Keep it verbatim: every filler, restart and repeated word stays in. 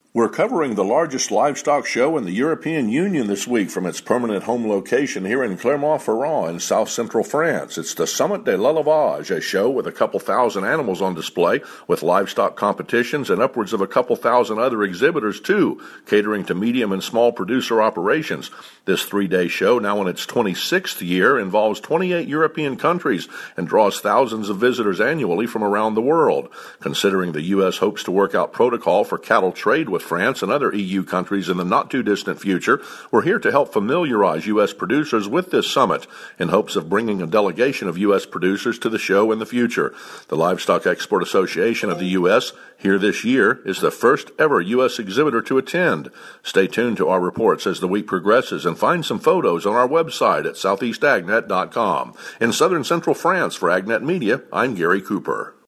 We're covering the largest livestock show in the European Union this week from its permanent home location here in Clermont-Ferrand in south-central France. It's the Summit de l'Élevage, a show with a couple thousand animals on display, with livestock competitions and upwards of a couple thousand other exhibitors too, catering to medium and small producer operations. This three-day show, now in its twenty-sixth year, involves twenty-eight European countries and draws thousands of visitors annually from around the world. Considering the U S hopes to work out protocol for cattle trade with France and other E U countries in the not-too-distant future, we're here to help familiarize U S producers with this summit in hopes of bringing a delegation of U S producers to the show in the future. The Livestock Export Association of the U S, here this year, is the first ever U S exhibitor to attend. Stay tuned to our reports as the week progresses and find some photos on our website at southeast ag net dot com. In southern central France for AgNet Media, I'm Gary Cooper.